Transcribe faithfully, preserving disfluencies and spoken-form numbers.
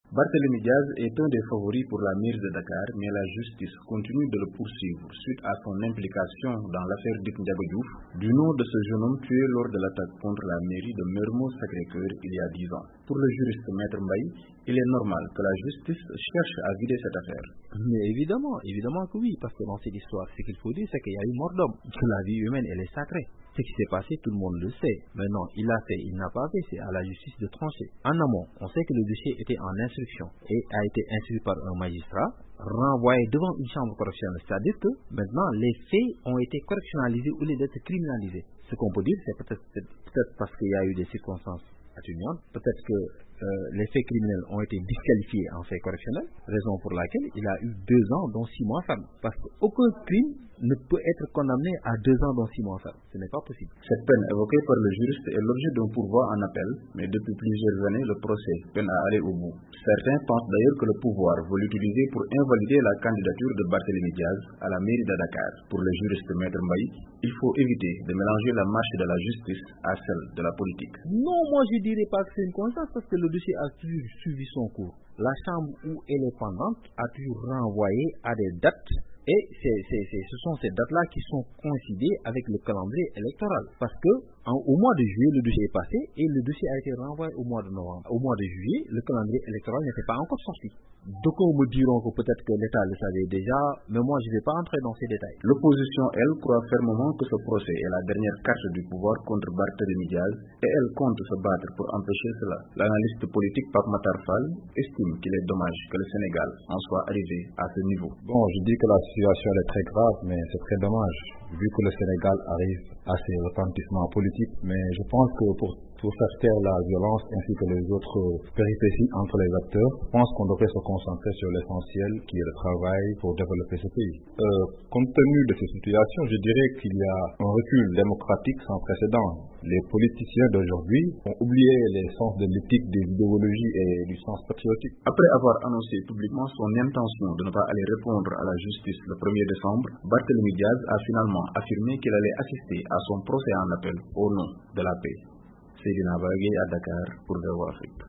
Barthélémy Diaz est un des favoris pour la mairie de Dakar, mais la justice continue de le poursuivre suite à son implication dans l'affaire Dick Ndiaga Diouf, du nom de ce jeune homme tué lors de l'attaque contre la mairie de Mermoz Sacré-Cœur il y a dix ans. Pour le juriste Maître Mbaye, il est normal que la justice cherche à vider cette affaire. Mais évidemment, évidemment que oui, parce que dans cette histoire, ce qu'il faut dire, c'est qu'il y a eu mort d'homme. La vie humaine, elle est sacrée. Ce qui s'est passé, tout le monde le sait. Maintenant, il a fait, il n'a pas fait, c'est à la justice de trancher. En amont, on sait que le dossier était en instruction et a été instruit par un magistrat, renvoyé devant une chambre correctionnelle. C'est-à-dire que maintenant, les faits ont été correctionnalisés au lieu d'être criminalisés. Ce qu'on peut dire, c'est peut-être peut-être parce qu'il y a eu des circonstances atténuantes, peut-être que euh, les faits criminels ont été disqualifiés en faits correctionnels, raison pour laquelle il a eu deux ans dont six mois ferme. Parce qu'aucun crime ne peut être condamné à deux ans dont six mois ferme. Ce n'est pas possible. Cette peine évoquée par le juriste est l'objet d'un pourvoi en appel, mais depuis plusieurs années, le procès peine à aller au bout. Certains pensent d'ailleurs que le pouvoir veut l'utiliser pour invalider la candidature de Barthélémy Diaz à la mairie de Dakar. Pour le juriste Maître Mbaye, il faut éviter de mélanger la marche de la justice à celle de la politique. Non, moi je ne dirais pas que c'est une coïncidence parce que le dossier a toujours suivi son cours. La chambre où elle est pendante a toujours renvoyé à des dates. Et c'est, c'est, c'est, ce sont ces dates-là qui sont coïncidées avec le calendrier électoral. Parce que en, au mois de juillet, le dossier est passé et le dossier a été renvoyé au mois de novembre. Au mois de juillet, le calendrier électoral n'était pas encore sorti. D'aucuns me diront que peut-être que l'État le savait déjà, mais moi je ne vais pas entrer dans ces détails. L'opposition, elle, croit fermement que ce procès est la dernière carte du pouvoir contre Barthélémy Diaz et elle compte se battre pour empêcher cela. L'analyste politique Pape Matar Fall estime qu'il est dommage que le Sénégal en soit arrivé à ce niveau. Bon, je dis que la situation est très grave, mais c'est très dommage, vu que le Sénégal arrive à ces repentissements politiques. Mais je pense que pour, pour faire taire la violence ainsi que les autres péripéties entre les acteurs, je pense qu'on devrait se concentrer sur l'essentiel qui est le travail pour développer ce pays. Euh, compte tenu de ces situations, je dirais qu'il y a un recul démocratique sans précédent. Les politiciens d'aujourd'hui ont oublié l'essence de l'éthique, des idéologies et du sens patriotique. Après avoir annoncé publiquement son intention de ne pas aller répondre à la justice le premier décembre, Barthélémy Diaz a finalement affirmé qu'il allait assister à son procès en appel au nom de la paix. Seydina Bagay à Dakar pour V O A Afrique.